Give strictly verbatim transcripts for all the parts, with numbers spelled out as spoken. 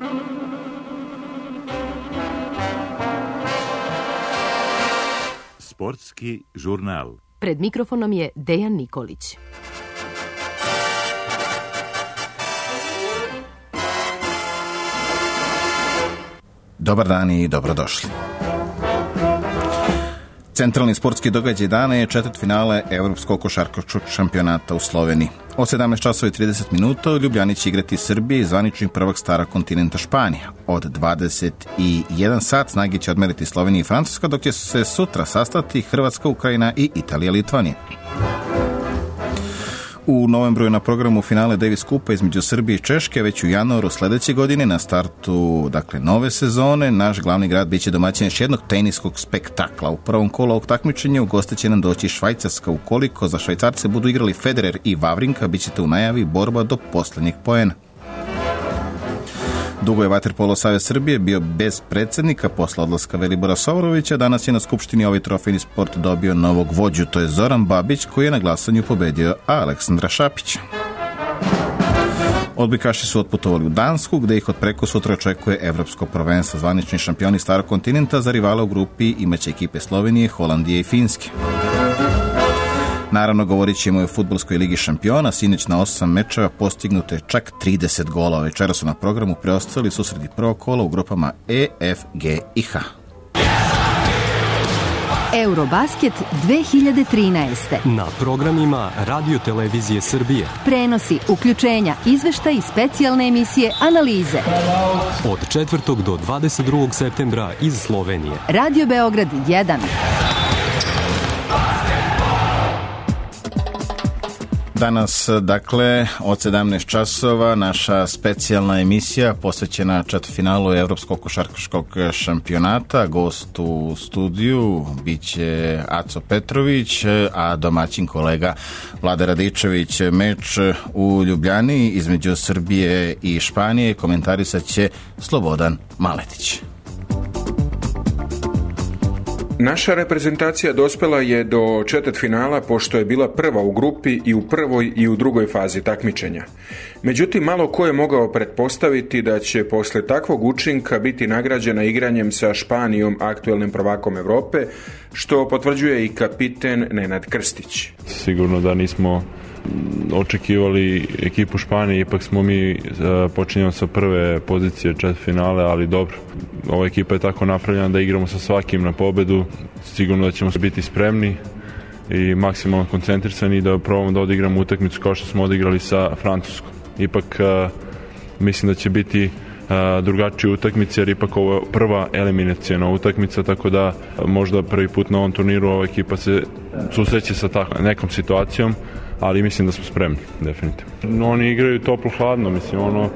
Sportski žurnal. Pred mikrofonom je Dejan Nikolić. Dobar dan i dobrodošli. Centralni sportski događaj dana je četvrtfinale Evropskog košarkaškog šampionata u Sloveniji. O sedamnaest časova i trideset minuta u Ljubljani će igrati Srbija i zvanični prvak stara kontinenta Španija. Od dvadeset jedan sat snage će odmeriti Slovenija i Francuska, dok će se sutra sastati Hrvatska, Ukrajina i Italija, Litvanija. U novembru je na programu finale Davis Kupa između Srbije i Češke, već u januaru sledeće godine na startu dakle nove sezone. Naš glavni grad biće domaćin još jednog teniskog spektakla. U prvom kolu ovog takmičenja u goste će nam doći Švajcarska. Ukoliko za Švajcarce budu igrali Federer i Vavrinka, bit ćete u najavi borba do poslednjeg poena. Dugo je Vaterpolo savez Srbije bio bez predsjednika posle odlaska Velibora Sovorovića. Danas je na Skupštini ovaj trofejni sport dobio novog vođu, to je Zoran Babić, koji je na glasanju pobedio Aleksandra Šapića. Odbojkaši su otputovali u Dansku, gde ih od preko sutra očekuje evropsko prvenstvo. Zvanični šampioni starog kontinenta za rivale u grupi imaće ekipe Slovenije, Holandije i Finske. Naravno, govorit ćemo i o fudbalskoj ligi šampiona. Sinoć na osam mečeva postignuto je čak trideset golova. Večera su na programu preostali susredi prvog kola u grupama E, F, G i H. Eurobasket dve hiljade trinaeste. Na programima Radio Televizije Srbije. Prenosi, uključenja, izveštaj i specijalne emisije, analize. Od četvrtog do dvadeset drugog septembra iz Slovenije. Radio Beograd jedan. Danas, dakle, od sedamnaest časova naša specijalna emisija posvećena četvrtfinalu Evropskog košarkaškog šampionata. Gost u studiju biće Aco Petrović, a domaćin kolega Vlada Radičević. Meč u Ljubljani između Srbije i Španije komentarisat će Slobodan Maletić. Naša reprezentacija dospela je do četvrtfinala pošto je bila prva u grupi i u prvoj i u drugoj fazi takmičenja. Međutim, malo ko je mogao pretpostaviti da će posle takvog učinka biti nagrađena igranjem sa Španijom, aktuelnim prvakom Evrope, što potvrđuje i kapiten Nenad Krstić. Sigurno da nismo očekivali ekipu Španije, ipak smo mi počinjemo sa prve pozicije četvrtfinale, ali dobro. Ova ekipa je tako napravljena da igramo sa svakim na pobedu. Sigurno da ćemo biti spremni i maksimalno koncentrisani i da probamo da odigramo utakmicu kao što smo odigrali sa Francuskom. Ipak mislim da će biti drugačije utakmice, jer ipak ovo je prva eliminacijona utakmica, tako da možda prvi put na ovom turniru ova ekipa se susreće sa tako nekom situacijom, ali mislim da smo spremni, definitivno. Oni igraju toplo-hladno, mislim, ono,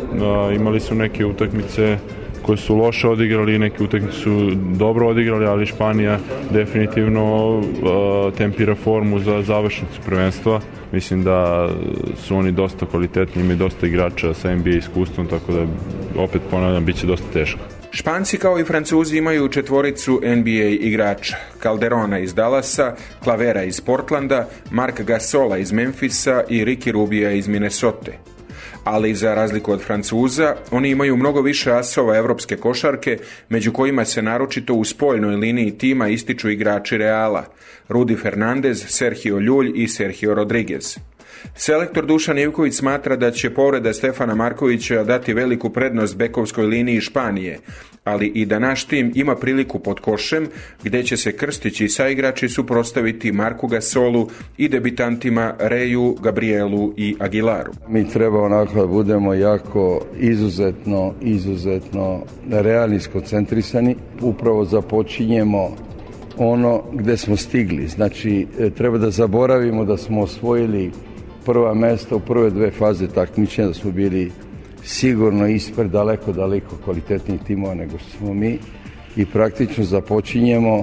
imali su neke utakmice koje su loše odigrali, neke utakmice su dobro odigrali, ali Španija definitivno uh, tempira formu za završnicu prvenstva. Mislim da su oni dosta kvalitetni, imaju dosta igrača sa N B A iskustvom, tako da opet ponavljam, bit će dosta teško. Španci kao i Francuzi imaju četvoricu N B A igrača. Calderona iz Dallasa, Clavera iz Portlanda, Marc Gasola iz Memfisa i Ricky Rubija iz Minnesote. Ali za razliku od Francuza, oni imaju mnogo više asova evropske košarke, među kojima se naročito u spoljnoj liniji tima ističu igrači Reala, Rudy Fernandez, Sergio Ljulj i Sergio Rodriguez. Selektor Dušan Ivković smatra da će povreda Stefana Markovića dati veliku prednost bekovskoj liniji Španije, ali i da naš tim ima priliku pod košem, gde će se Krstić i saigrači suprotstaviti Marku Gasolu i debitantima Reju, Gabrielu i Aguilaru. Mi treba onako da budemo jako izuzetno, izuzetno realni, skoncentrisani. Upravo započinjemo ono gde smo stigli. Znači, treba da zaboravimo da smo osvojili prva mesta u prve dve faze takmičenja, da smo bili sigurno ispred daleko, daleko kvalitetnijih timova nego što smo mi i praktično započinjemo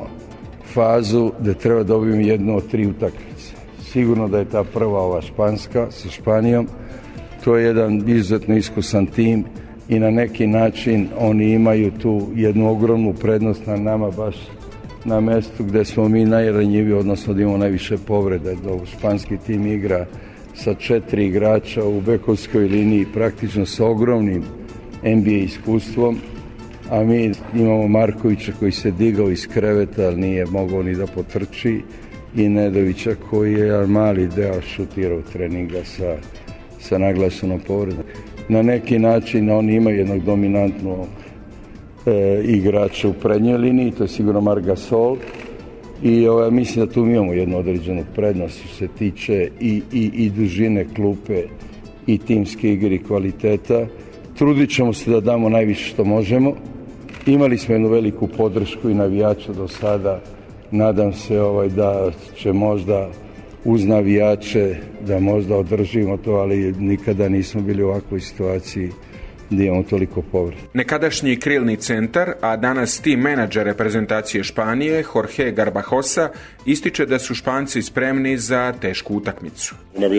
fazu da treba da dobijemo jednu od tri utakmice. Sigurno da je ta prva ova španska sa Španijom. To je jedan izuzetno iskusan tim i na neki način oni imaju tu jednu ogromnu prednost na nama baš na mestu gde smo mi najranjiviji, odnosno da imamo najviše povrede. Španski tim igra sa četiri igrača u bekovskoj liniji, praktično sa ogromnim N B A iskustvom, a mi imamo Markovića koji se digao iz kreveta, ali nije mogao ni da potrči, i Nedovića koji je jedan mali deo šutirao treninga sa, sa naglašenom povredom. Na neki način oni imaju jednog dominantnog e, igrača u prednjoj liniji, to je sigurno Marc Gasol, i ovaj, mislim da tu imamo jednu određenu prednost što se tiče i, i, i dužine klupe i timske igre i kvaliteta. Trudit ćemo se da damo najviše što možemo. Imali smo jednu veliku podršku i navijača do sada. Nadam se ovaj, da će možda uz navijače da možda održimo to, ali nikada nismo bili u ovakvoj situaciji da imamo toliko povreda. Nekadašnji krilni centar, a danas tim menadžer reprezentacije Španije, Jorge Garbajosa, ističe da su Španci spremni za tešku utakmicu.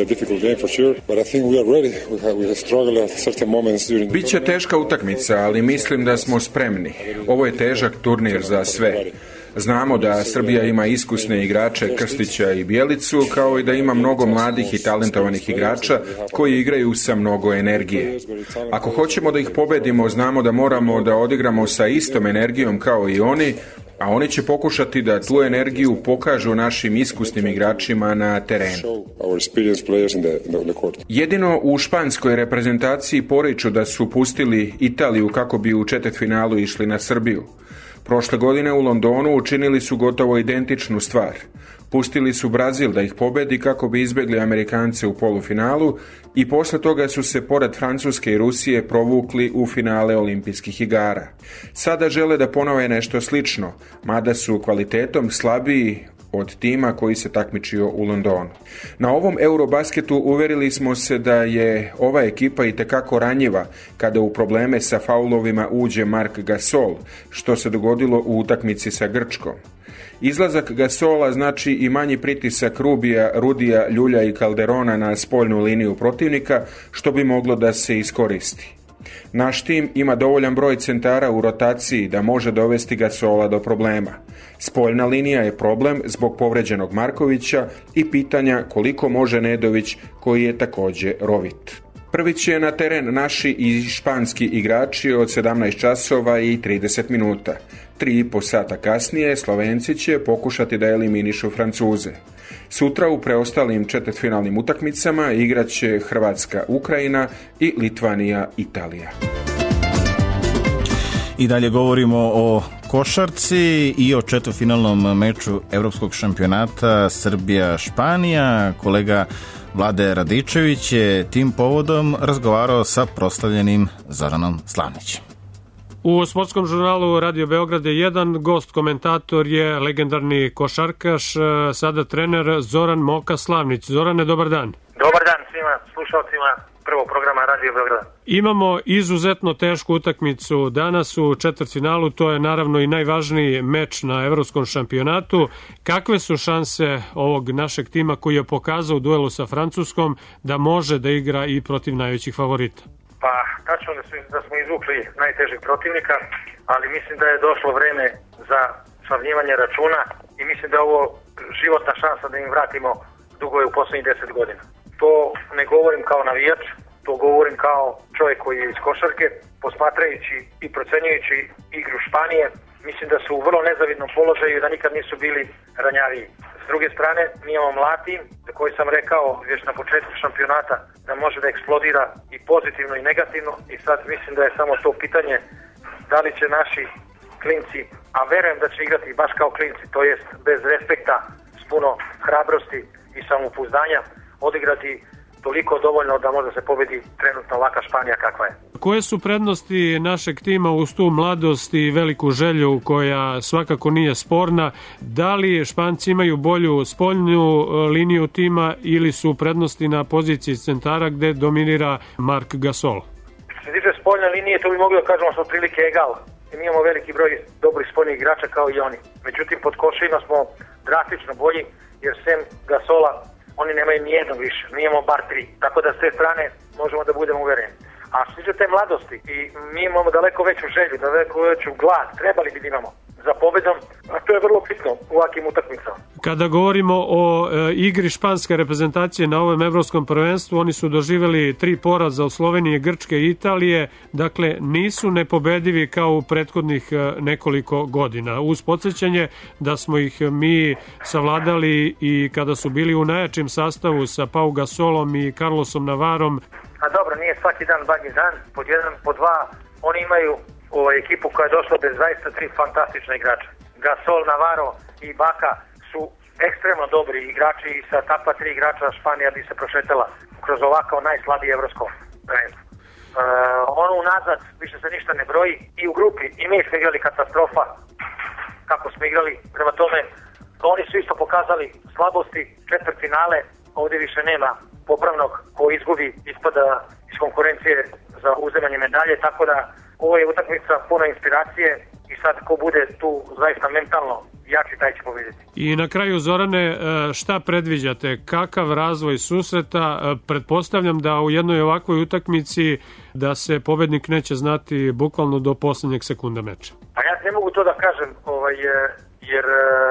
Biće teška utakmica, ali mislim da smo spremni. Ovo je težak turnir za sve. Znamo da Srbija ima iskusne igrače Krstića i Bjelicu, kao i da ima mnogo mladih i talentovanih igrača koji igraju sa mnogo energije. Ako hoćemo da ih pobedimo, znamo da moramo da odigramo sa istom energijom kao i oni, a oni će pokušati da tu energiju pokažu našim iskusnim igračima na terenu. Jedino u španskoj reprezentaciji poriču da su pustili Italiju kako bi u četvrtfinalu išli na Srbiju. Prošle godine u Londonu učinili su gotovo identičnu stvar. Pustili su Brazil da ih pobedi kako bi izbjegli Amerikance u polufinalu i posle toga su se pored Francuske i Rusije provukli u finale olimpijskih igara. Sada žele da ponove nešto slično, mada su kvalitetom slabiji od tima koji se takmičio u Londonu. Na ovom Eurobasketu uverili smo se da je ova ekipa itekako ranjiva kada u probleme sa faulovima uđe Marc Gasol, što se dogodilo u utakmici sa Grčkom. Izlazak Gasola znači i manji pritisak Rubija, Rudija, Ljulja i Calderona na spoljnu liniju protivnika, što bi moglo da se iskoristi. Naš tim ima dovoljan broj centara u rotaciji da može dovesti Gasola do problema. Spoljna linija je problem zbog povređenog Markovića i pitanja koliko može Nedović, koji je također rovit. Prvi će na teren naši i španski igrači od sedamnaest časova i trideset minuta. Tri i po sata kasnije Slovenci će pokušati da eliminišu Francuze. Sutra u preostalim četvrtfinalnim utakmicama igraće Hrvatska, Ukrajina i Litvanija, Italija. I dalje govorimo o košarci i o četvrtfinalnom meču Evropskog šampionata Srbija-Španija. Kolega Vlade Radičević je tim povodom razgovarao sa proslavljenim Zoranom Slavnićem. U sportskom žurnalu Radio Beograd jedan gost, komentator je legendarni košarkaš, sada trener Zoran Moka Slavnić. Zorane, dobar dan. Dobar dan svima slušalcima prvog programa Radio Beograda. Imamo izuzetno tešku utakmicu danas u četvrtfinalu, to je naravno i najvažniji meč na Evropskom šampionatu. Kakve su šanse ovog našeg tima koji je pokazao u duelu sa Francuskom da može da igra i protiv najvećih favorita? Pa, tačno da, da smo izvukli najtežeg protivnika, ali mislim da je došlo vreme za sravnjivanje računa i mislim da je ovo životna šansa da im vratimo dugove u poslednjih deset godina. To ne govorim kao navijač, to govorim kao čovjek koji je iz košarke, posmatrajući i procenjujući igru Španije, mislim da su u vrlo nezavidnom položaju i da nikad nisu bili ranjaviji. S druge strane, mi imamo mlad tim, za koji sam rekao već na početku šampionata da može da eksplodira i pozitivno i negativno, i sad mislim da je samo to pitanje da li će naši klinci, a verujem da će igrati baš kao klinci, to jest bez respekta, s puno hrabrosti i samopouzdanja, odigrati toliko dovoljno da može se pobedi trenutno ovakva Španija kakva je. Koje su prednosti našeg tima uz tu mladost i veliku želju koja svakako nije sporna? Da li Španci imaju bolju spoljnu liniju tima ili su prednosti na poziciji centara gde dominira Marc Gasol? Što se tiče spoljne linije, to bi mogli da kažemo što prilike egal. I mi imamo veliki broj dobrih spoljnih igrača kao i oni. Međutim, pod košima smo drastično bolji jer sem Gasola oni nemaju nijednog više, mi imamo bar tri, tako da s te strane možemo da budemo uvereni. A što se te mladosti, i mi imamo daleko veću želju, daleko veću glad, trebali bi da imamo za pobedom, a to je vrlo bitno u ovakvim utakmicama. Kada govorimo o e, igri španske reprezentacije na ovom evropskom prvenstvu, oni su doživjeli tri poraza od Slovenije, Grčke i Italije, dakle nisu nepobedivi kao u prethodnih e, nekoliko godina. Uz podsjećanje da smo ih mi savladali i kada su bili u najjačem sastavu sa Pau Gasolom i Carlosom Navarom. A dobro, nije svaki dan badnji dan, pod jedan, pod dva, oni imaju ovaj, ekipu koja je došla bez zaista tri fantastična igrača. Gasol, Navarro i Baka su ekstremno dobri igrači i sa takva tri igrača Španija bi se prošetala kroz ovako najslabije evropsko prvenstvo. E, ono unazad više se ništa ne broji i u grupi i mi smo igrali katastrofa kako smo igrali, prema tome oni su isto pokazali slabosti, četvrt finale, ovdje više nema popravnog ko izgubi ispada iz konkurencije za uzemanje medalje, tako da ovo je utakmica puna inspiracije i sad ko bude tu zaista mentalno jači, taj će pobediti. I na kraju, Zorane, šta predviđate? Kakav razvoj susreta? Pretpostavljam da u jednoj ovakvoj utakmici da se pobednik neće znati bukvalno do posljednjeg sekunda meča. Pa ja ne mogu to da kažem, ovaj, jer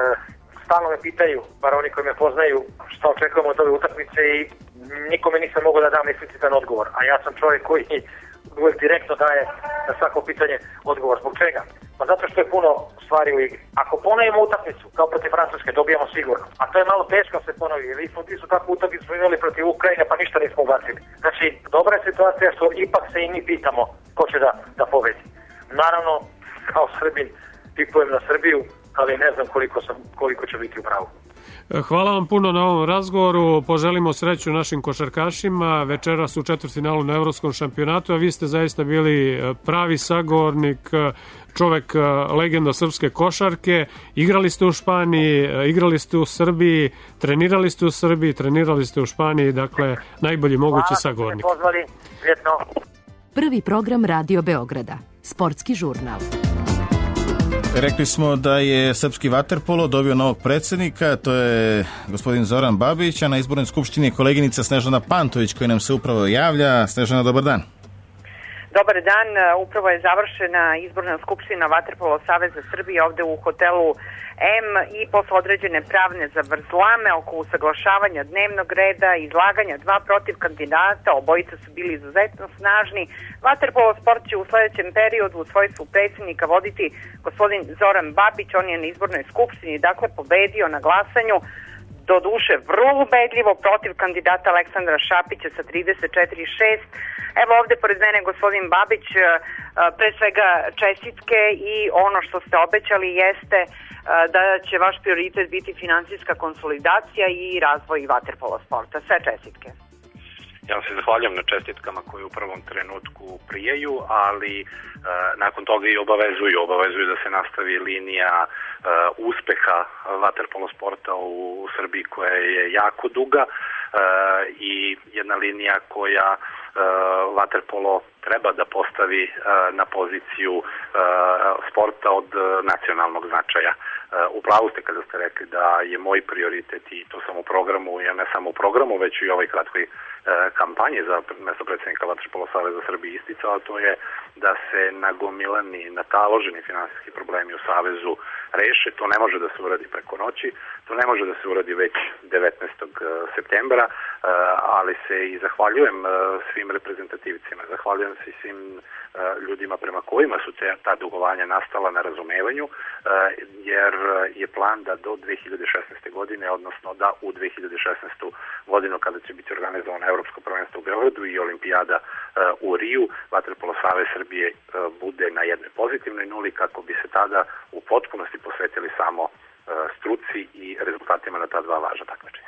stalno me pitaju, bar oni koji me poznaju, šta očekujemo od ove utakmice i nikome nisam mogao da dam eksplicitan odgovor. A ja sam čovjek koji uvijek direktno daje na svako pitanje odgovor. Zbog čega? Pa zato što je puno stvari u igri. Ako ponovimo utakmicu, kao protiv Francuske, dobijamo sigurno. A to je malo teško se ponovi. Vi smo ti su takvu utakmicu imali protiv Ukrajine, pa ništa nismo ubacili. Znači, dobra je situacija što ipak se i mi pitamo ko će da, da pobedi. Naravno, kao Srbin, tipujem na Srbiju, ali ne znam koliko, sam, koliko će biti u pravu. Hvala vam puno na ovom razgovoru, poželimo sreću našim košarkašima večeras u četvrtfinalu na Evropskom šampionatu, a vi ste zaista bili pravi sagovornik, čovek legenda srpske košarke, igrali ste u Španiji, igrali ste u Srbiji, trenirali ste u Srbiji, trenirali ste u Španiji, dakle najbolji mogući sagovornik. Hvala, pozvali, prijetno. Prvi program Radio Beograda, sportski žurnal. Rekli smo da je srpski vaterpolo dobio novog predsjednika, to je gospodin Zoran Babić, a na izbornoj skupštini je koleginica Snežana Pantović koja nam se upravo javlja. Snežana, dobar dan. Dobar dan, upravo je završena izborna skupština Vaterpolo Saveza Srbije ovde u hotelu M i posle određene pravne zavrzlame oko usaglašavanja dnevnog reda, izlaganja dva protiv kandidata, obojica su bili izuzetno snažni. Vaterpolo sport će u sledećem periodu u svojstvu predsjednika voditi gospodin Zoran Babić, on je na izbornoj skupštini dakle pobedio na glasanju, do duše vrlo ubedljivo protiv kandidata Aleksandra Šapića sa trideset četiri šest. Evo ovde pored mene gospodin Babić, pre svega čestitke i ono što ste obećali jeste da će vaš prioritet biti finansijska konsolidacija i razvoj vaterpolo sporta. Sve čestitke. Ja vam se zahvaljam na čestitkama koje u prvom trenutku prijeju, ali e, nakon toga i obavezuju, obavezuju da se nastavi linija e, uspeha vaterpolo sporta u, u Srbiji koja je jako duga e, i jedna linija koja e, vaterpolo treba da postavi e, na poziciju e, sporta od nacionalnog značaja. U pravu ste kada ste rekli da je moj prioritet i to sam u programu, ja ne samo u programu, već i u ovoj kratkoj e, kampanji za mesto predsjednika Vaterpolo Saveza Srbije isticao, to je da se nagomilani, nataloženi finansijski problemi u Savezu reše. To ne može da se uradi preko noći, to ne može da se uradi već devetnaestog septembra, e, ali se i zahvaljujem e, svim reprezentativcima, zahvaljujem se i svim e, ljudima prema kojima su te, ta dugovanja nastala na razumevanju, e, jer je plan da do dve hiljade šesnaeste. godine, odnosno da u dve hiljade šesnaestoj. godinu kada će biti organizovano Evropsko prvenstvo u Beogradu i Olimpijada uh, u Riju, Vaterpolo Savez Srbije uh, bude na jednoj pozitivnoj nuli kako bi se tada u potpunosti posvetili samo uh, struci i rezultatima na ta dva važna takmičenja.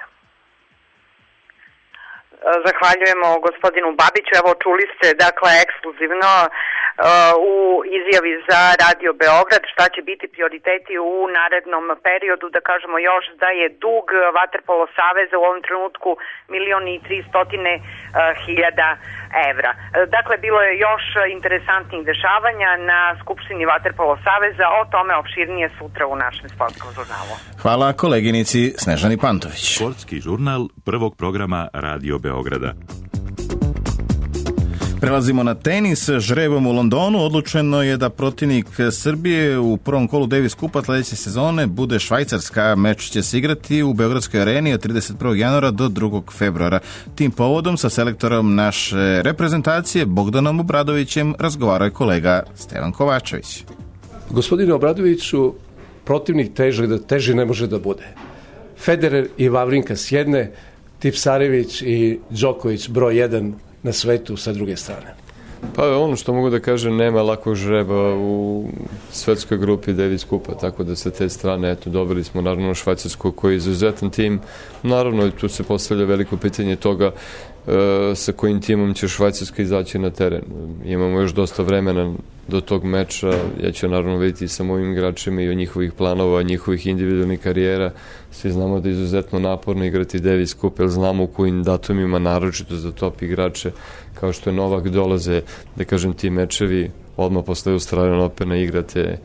Zahvaljujemo gospodinu Babiću. Evo čuli ste dakle ekskluzivno uh, u izjavi za Radio Beograd šta će biti prioriteti u narednom periodu, da kažemo još da je dug Vaterpolo Saveza u ovom trenutku milion i tristotine hiljada evra. Dakle, bilo je još interesantnih dešavanja na Skupštini Vaterpolo Saveza, o tome opširnije sutra u našem sportskom žurnalu. Hvala koleginici Snežani Pantović. Sportski žurnal prvog programa Radio Beograda. Prelazimo na tenis. Žrebom u Londonu odlučeno je da protivnik Srbije u prvom kolu Davis Kupa sledeće sezone bude Švajcarska. Meč će se igrati u Beogradskoj areni od trideset prvog januara do drugog februara. Tim povodom sa selektorom naše reprezentacije Bogdanom Obradovićem razgovarao je kolega Stevan Kovačević. Gospodine Obradoviću, protivnik teži da teži ne može da bude. Federer i Vavrinka s jedne, Tipsarević i Đoković broj jedan na svetu sa druge strane. Pa ono što mogu da kažem, nema lakog žreba u svetskoj grupi Davis Kupa, tako da sa te strane, eto, dobili smo naravno Švajcarsku koji je izuzetan tim. Naravno, tu se postavlja veliko pitanje toga e, sa kojim timom će Švajcarska izaći na teren. Imamo još dosta vremena do tog meča, ja ću naravno vidjeti sa mojim igračima i o njihovih planova, njihovih individualnih karijera. Svi znamo da je izuzetno naporno igrati Davis Cup, jer znamo u kojim datumima, naročito za top igrače, kao što je Novak, dolaze, da kažem, ti mečevi. Odmah posle Australian Opena igrate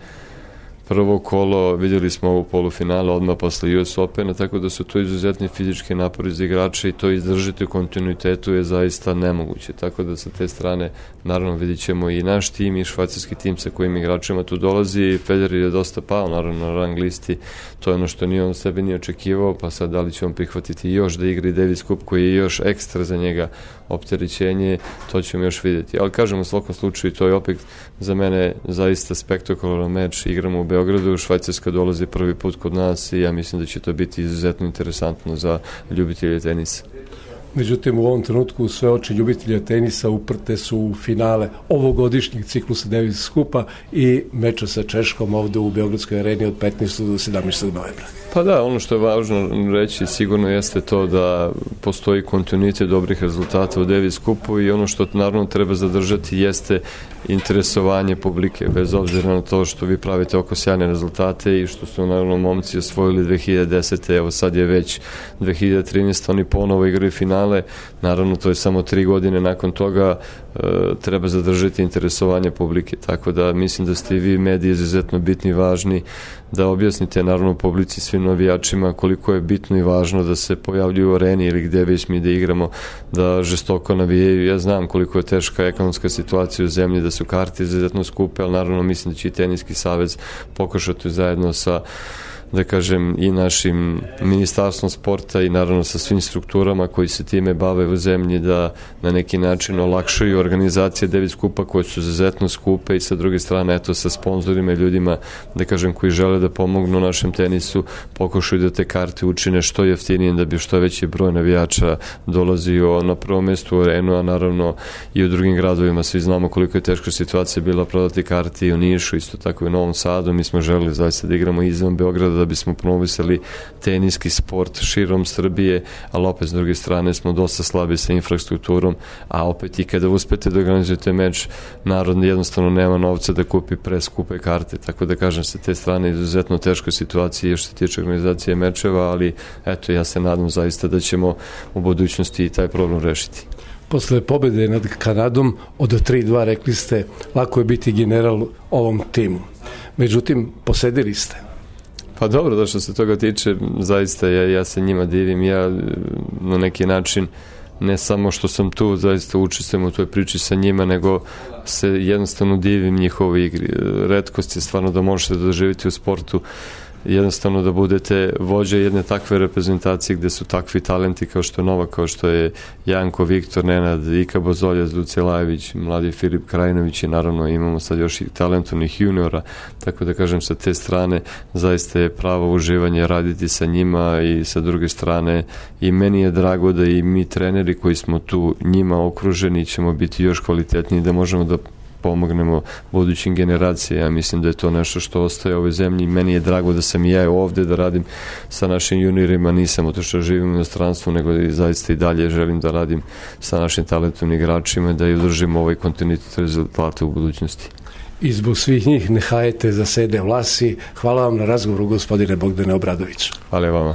prvo kolo, vidjeli smo u polufinalu, odmah posle U S Opena, tako da su to izuzetni fizički napori za igrače i to izdržiti u kontinuitetu je zaista nemoguće. Tako da sa te strane, naravno, vidit ćemo i naš tim i švajcarski tim sa kojim igračima tu dolazi. Federer je dosta pao, naravno, na rang listi. To je ono što nije on sebe nije očekivao, pa sad da li će on prihvatiti još da igra Davis Cup koji je još ekstra za njega opterećenje, to ćemo još vidjeti. Ali kažem, u svakom slučaju, to je opet za mene zaista spektakularan meč. Igramo u Beogradu, Švajcarska dolazi prvi put kod nas i ja mislim da će to biti izuzetno interesantno za ljubitelje tenisa. Međutim, u ovom trenutku sve oči ljubitelja tenisa uprte su u finale ovogodišnjeg ciklusa Davis Cupa i meča sa Češkom ovde u Beogradskoj areni od petnaestog do sedamnaestog novembra. Pa da, ono što je važno reći sigurno jeste to da postoji kontinuitet dobrih rezultata u Davis Cupu i ono što naravno treba zadržati jeste interesovanje publike, bez obzira na to što vi pravite oko sjajne rezultate i što su naravno momci osvojili dve hiljade desete. Evo sad je već dve hiljade trinaeste. Oni ponovo igraju finale, naravno to je samo tri godine nakon toga, e, treba zadržati interesovanje publike, tako da mislim da ste i vi mediji izuzetno bitni i važni da objasnite naravno publici, svim navijačima koliko je bitno i važno da se pojavljuju u areni ili gde već mi da igramo, da žestoko navijaju. Ja znam koliko je teška ekonomska situacija u zemlji, da su karte izuzetno skupe, ali naravno mislim da će i Teniski savez pokušati zajedno sa, da kažem, i našim ministarstvom sporta i naravno sa svim strukturama koji se time bave u zemlji da na neki način olakšaju organizacije Davis Cupa koje su izuzetno skupe i sa druge strane, eto, sa sponzorima i ljudima, da kažem, koji žele da pomognu našem tenisu, pokušaju da te karte učine što jeftinije da bi što veći broj navijača dolazio na prvo mesto u arenu, a naravno i u drugim gradovima. Svi znamo koliko je teška situacija bila prodati karti i u Nišu, isto tako i u Novom Sadu. Mi smo želeli zaista da igramo izvan Beograda da bismo promovisali teniski sport širom Srbije, ali opet s druge strane smo dosta slabi sa infrastrukturom, a opet i kada uspete da organizujete meč, narod jednostavno nema novca da kupi preskupe karte, tako da kažem, sa te strane izuzetno teška situacija što se tiče organizacije mečeva, ali eto, ja se nadam zaista da ćemo u budućnosti i taj problem rešiti. Posle pobede nad Kanadom od tri dva rekli ste, lako je biti general ovom timu. Međutim, posedili ste. Pa dobro, da što se toga tiče, zaista ja, ja se njima divim, ja na neki način ne samo što sam tu, zaista učestvujem u toj priči sa njima, nego se jednostavno divim njihovoj igri. Retkost je stvarno da možete da doživite u sportu jednostavno da budete vođa jedne takve reprezentacije gde su takvi talenti kao što je Novak, kao što je Janko, Viktor, Nenad, Ika Bozoljac, Lucelajević, mladi Filip Krajinović i naravno imamo sad još i talentovnih juniora, tako da kažem sa te strane zaista je pravo uživanje raditi sa njima i sa druge strane i meni je drago da i mi treneri koji smo tu njima okruženi ćemo biti još kvalitetniji da možemo da pomognemo budućim generacijama. Ja mislim da je to nešto što ostaje u ovoj zemlji. Meni je drago da sam i ja ovde da radim sa našim juniorima, nisam oto što živim u inostranstvu, nego i zaista i dalje želim da radim sa našim talentovnim igračima, da i udržimo ovaj kontinuitet rezultata u budućnosti. I zbog svih njih ne hajete za sede vlasi. Hvala vam na razgovoru, gospodine Bogdane Obradović. Hvala vama.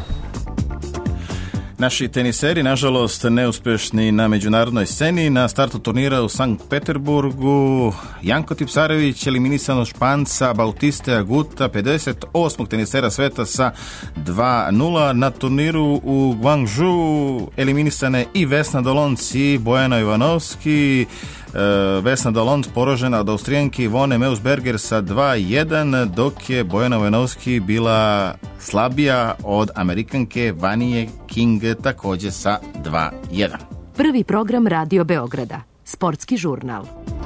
Naši teniseri, nažalost, neuspešni na međunarodnoj sceni. Na startu turnira u Sankt Peterburgu Janko Tipsarević eliminisan od Španca Bautiste Aguta, pedeset osmog tenisera sveta sa dva nula. Na turniru u Guangzhou eliminisane i Vesna Dolonc i Bojana Ivanovski. Vesna Dolond poražena od Austrijanki Ivone Meusberger sa dva jedan, dok je Bojana Vojnovski bila slabija od Amerikanke Vanije King takođe sa dva jedan. Prvi program Radio Beograda. Sportski žurnal.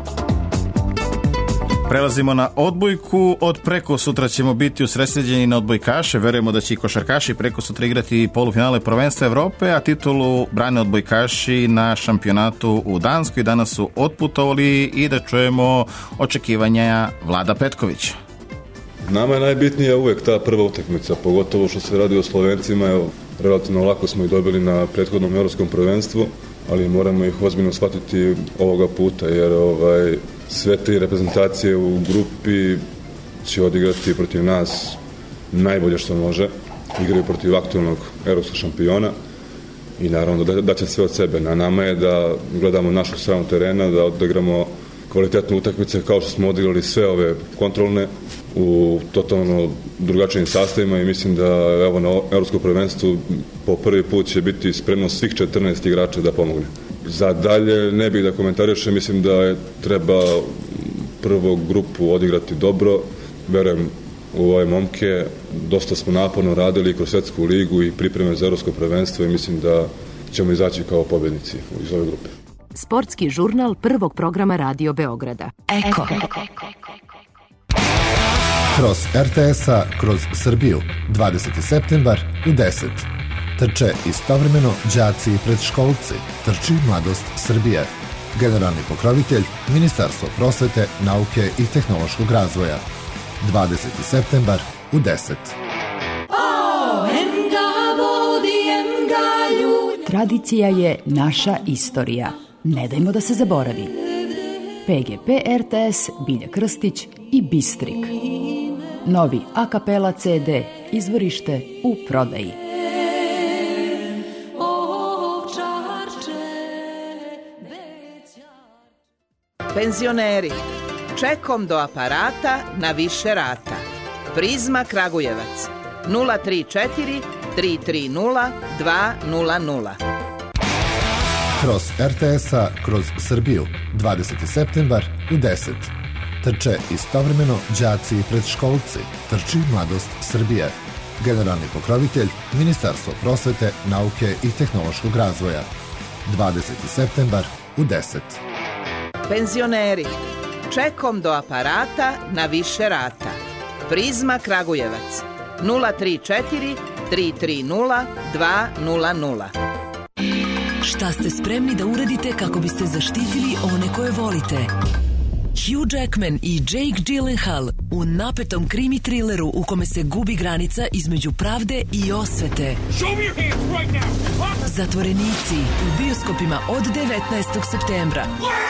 Prelazimo na odbojku. Od preko sutra ćemo biti usredsređeni na odbojkaše. Verujemo da će i košarkaši preko sutra igrati polufinale prvenstva Evrope, a titulu brane odbojkaši na šampionatu u Danskoj. Danas su otputovali i da čujemo očekivanja Vlada Petkovića. Nama je najbitnija uvek ta prva utakmica, pogotovo što se radi o Slovencima. Evo, relativno lako smo ih dobili na prethodnom evropskom prvenstvu, ali moramo ih ozbiljno shvatiti ovoga puta, jer ovaj, sve te reprezentacije u grupi će odigrati protiv nas najbolje što može. Igraju protiv aktualnog evropskog šampiona i naravno da, da će sve od sebe. Na nama je da gledamo našu stranu terena, da odigramo kvalitetne utakmice kao što smo odigrali sve ove kontrolne u totalno drugačijim sastavima i mislim da evo na evropskom prvenstvu po prvi put će biti spremno svih četrnaest igrača da pomogne. Za dalje ne bih da komentarišem, mislim da je treba prvu grupu odigrati dobro, verujem u ove momke, dosta smo naporno radili kroz svetsku ligu i pripreme za evropsko prvenstvo i mislim da ćemo izaći kao pobednici iz ove grupe. Sportski žurnal prvog programa Radio Beograda. Eko. Kroz er te es-a, kroz Srbiju, dvadeseti septembar u deset. Trče istovremeno đaci i predškolci. Trči Mladost Srbije. Generalni pokrovitelj Ministarstvo prosvete, nauke i tehnološkog razvoja. dvadeseti septembar u deset. Tradicija je naša istorija. Ne dajmo da se zaboravi. pe ge pe er te es, Bilja Krstić i Bistrik. Novi a kapela ce de, izvorište u prodaji. Penzioneri, čekom do aparata na više rata. Prizma Kragujevac, nula tri četiri tri tri nula dva nula nula. Kroz er te es-a, kroz Srbiju, dvadeseti septembar u deset. Trče istovremeno đaci i predškolci. Trči Mladost Srbije. Generalni pokrovitelj Ministarstvo prosvete, nauke i tehnološkog razvoja. dvadeseti septembar u deset. Penzioneri, čekom do aparata na više rata. Prizma Kragujevac, nula tri četiri tri tri nula dva nula nula. Šta ste spremni da uradite kako biste zaštitili one koje volite? Hugh Jackman i Jake Gyllenhaal u napetom krimi trileru u kome se gubi granica između pravde i osvete. Zatvorenici u bioskopima od devetnaestog septembra.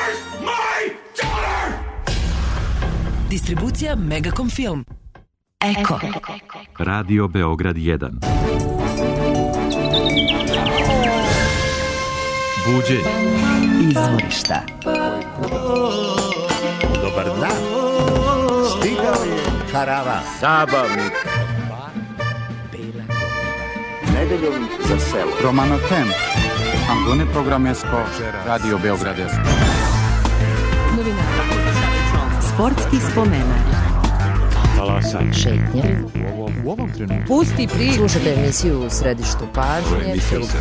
Distribucija Megacom Film. Eko. Radio Beograd jedan. Buđenje. Izvorišta. Dobar dan. Stigao je karavan. Zabavnik. Nedeljom za selo. Romano Tem. Angone Programesko. Radio Beograd. Novina. Sportski spomenak. Talasan. Šetnje. U ovom trenutku. Pusti priču. Slušajte emisiju u središtu pažnje.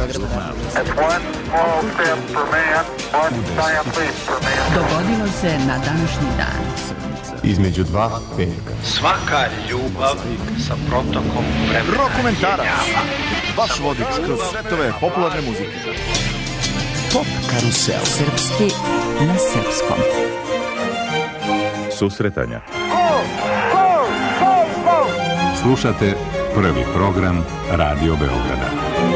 Dogodilo se na današnji dan. Između dva petka. Svaka ljubav sa protokom vremena. Rokomentarac. Vaš vodič kroz svetove popularne muzike. Pop karusel. Srpski na srpskom. Susretanja. Slušate prvi program Radio Beograda.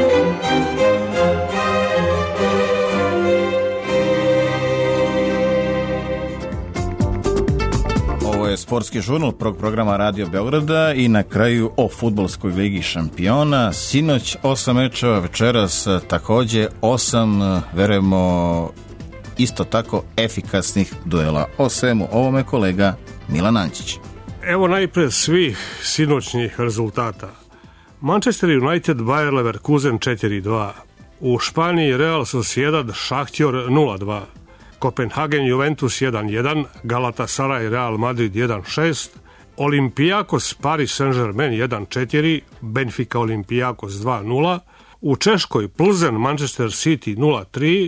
Ovo je sportski žurnal prvog programa Radio Beograda i na kraju o fudbalskoj ligi šampiona. Sinoć osam mečeva, večeras takođe osam, verujemo, isto tako efikasnih duela. O svemu ovome kolega Milan Ančić. Evo najpre svih sinoćnih rezultata. Manchester United, Bayer Leverkusen četiri dva. U Španiji Real Sociedad, Šahtjor nula dva. Kopenhagen Juventus jedan jedan, Galatasaray Real Madrid jedan šest, Olympiakos Paris Saint-Germain jedan četiri, Benfica Olympiakos dva nula, u Češkoj Plzen Manchester City nula tri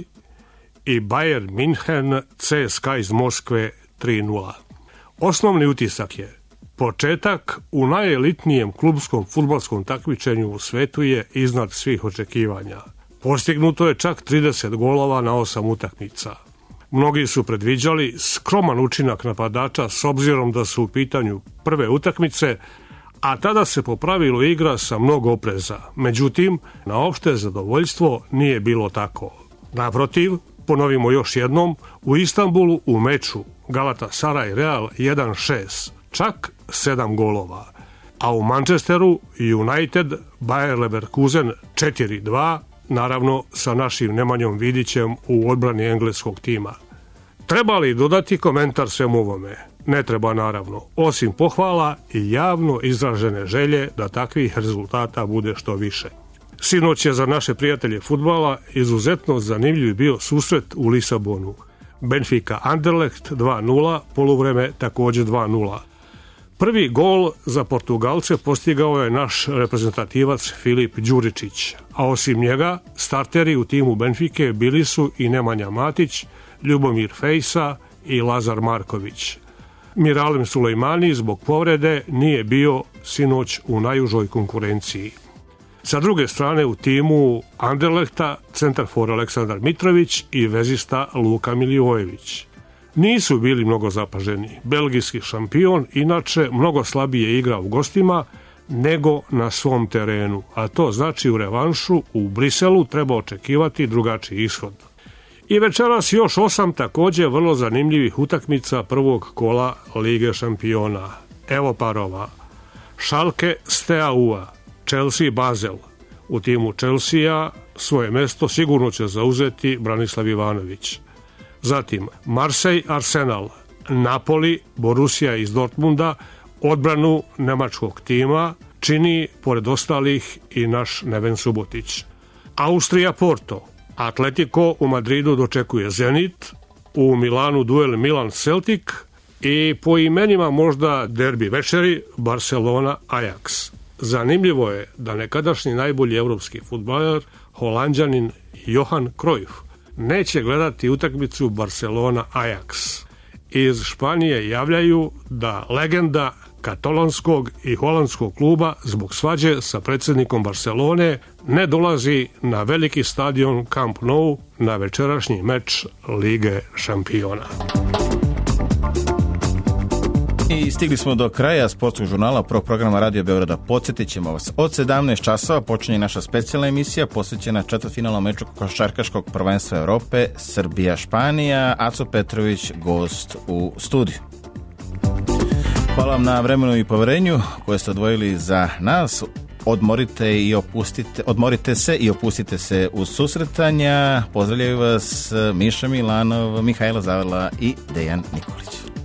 i Bayern München C S K A iz Moskve tri nula. Osnovni utisak je: početak u najelitnijem klubskom fudbalskom takmičenju u svetu je iznad svih očekivanja. Postignuto je čak trideset golova na osam utakmica. Mnogi su predviđali skroman učinak napadača s obzirom da su u pitanju prve utakmice, a tada se po pravilu igra sa mnogo opreza. Međutim, na opšte zadovoljstvo nije bilo tako. Naprotiv, ponovimo još jednom, u Istanbulu u meču Galatasaray Real jedan šest, čak sedam golova, a u Manchesteru United Bayer Leverkusen četiri dva, naravno sa našim Nemanjom Vidićem u odbrani engleskog tima. Treba li dodati komentar svemu ovome? Ne treba, naravno, osim pohvala i javno izražene želje da takvih rezultata bude što više. Sinoć je za naše prijatelje fudbala izuzetno zanimljiv bio susret u Lisabonu. Benfica Anderlecht dva nula, poluvreme također dva nula. Prvi gol za Portugalce postigao je naš reprezentativac Filip Đuričić, a osim njega starteri u timu Benfike bili su i Nemanja Matić, Ljubomir Fejsa i Lazar Marković. Miralem Sulejmani zbog povrede nije bio sinoć u najužoj konkurenciji. Sa druge strane u timu Anderlehta centarfor Aleksandar Mitrović i vezista Luka Milivojević. Nisu bili mnogo zapaženi. Belgijski šampion inače mnogo slabije igra u gostima nego na svom terenu, a to znači u revanšu u Briselu treba očekivati drugačiji ishod. I večeras još osam također vrlo zanimljivih utakmica prvog kola Lige šampiona. Evo parova: Schalke Steaua, Chelsea Basel. U timu Chelsea svoje mesto sigurno će zauzeti Branislav Ivanović. Zatim Marseille Arsenal, Napoli Borussia iz Dortmunda. Odbranu nemačkog tima čini pored ostalih i naš Neven Subotić. Austrija Porto, Atletico u Madridu dočekuje Zenit, u Milanu duel Milan Celtic i po imenima možda derbi večeri Barcelona Ajax. Zanimljivo je da nekadašnji najbolji evropski fudbaler, Holanđanin Johan Cruyff, neće gledati utakmicu Barcelona Ajax. Iz Španije javljaju da legenda katalonskog i holandskog kluba zbog svađe sa predsjednikom Barcelone ne dolazi na veliki stadion Camp Nou na večerašnji meč Lige šampiona. I stigli smo do kraja sportskog žurnala prvog programa Radio Beograda. Podsjetit ćemo vas, od sedamnaest časova počinje naša specijalna emisija posvećena četvrtfinalnom meču košarkaškog prvenstva Evrope Srbija-Španija. Aco Petrović gost u studiju. Hvala vam na vremenu i poverenju koje ste odvojili za nas. Odmorite i opustite, odmorite se i opustite se uz susretanja. Pozdravljaju vas Miša Milanov, Mihajla Zavrla i Dejan Nikolić.